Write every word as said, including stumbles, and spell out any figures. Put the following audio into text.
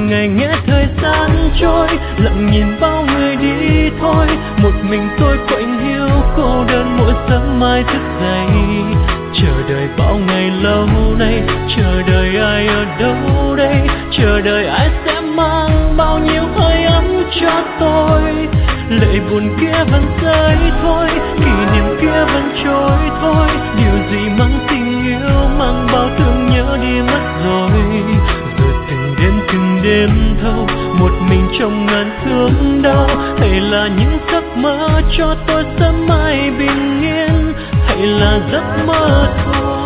từng ngày nghe thời gian trôi, lặng nhìn bao người đi thôi. Một mình tôi quạnh hiu cô đơn mỗi sớm mai thức dậy. Chờ đợi bao ngày lâu nay, chờ đợi ai ở đâu đây, chờ đợi ai sẽ mang bao nhiêu hơi ấm cho tôi. Lệ buồn kia vẫn rơi thôi, kỷ niệm kia vẫn trôi thôi. Điều gì mang tình yêu, mang bao thương nhớ đi mất rồi. Rồi từng đêm từng đêm thâu, một mình trong ngàn thương đau. Hay là những giấc mơ cho tôi sớm mai bình yên, hay là giấc mơ thôi.